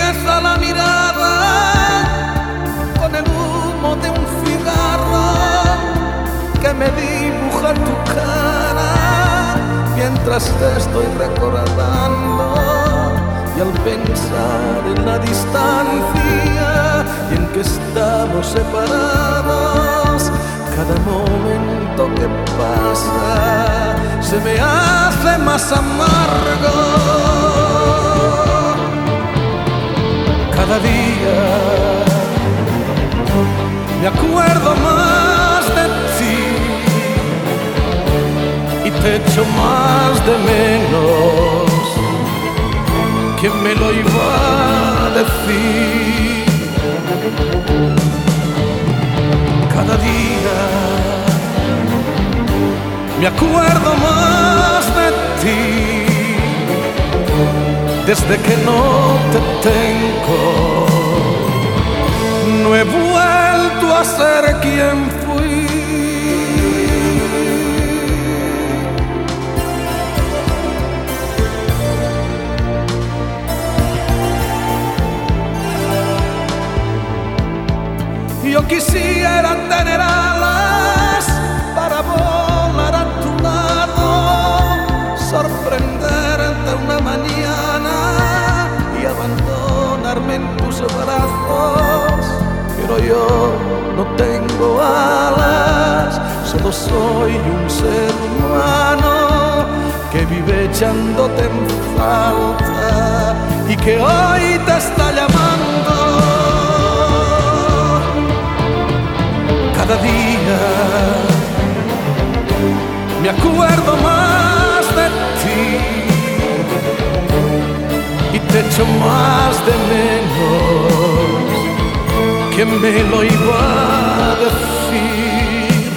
empieza la mirada con el humo de un cigarro que me dibuja tu cara mientras te estoy recordando. Y al pensar en la distancia y en que estamos separados, cada momento que pasa se me hace más amargo. Cada día me acuerdo más de ti y te echo más de menos. ¿Quién me lo iba a decir? Cada día me acuerdo más de ti desde que no te tengo. No he vuelto a ser quien fui. Yo quisiera tener alas para volar a tu lado, sorprenderte una mañana y abandonarme en tus brazos. Pero yo no tengo alas, solo soy un ser humano que vive echándote en falta y que hoy te está llamando. Cada día me acuerdo más de ti y te echo más de menos. ¿Quién me lo iba a decir?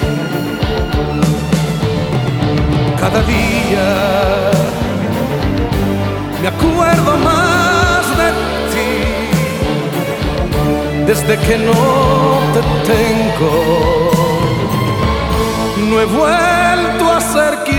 Cada día me acuerdo más de ti desde que no te tengo. No he vuelto a ser quien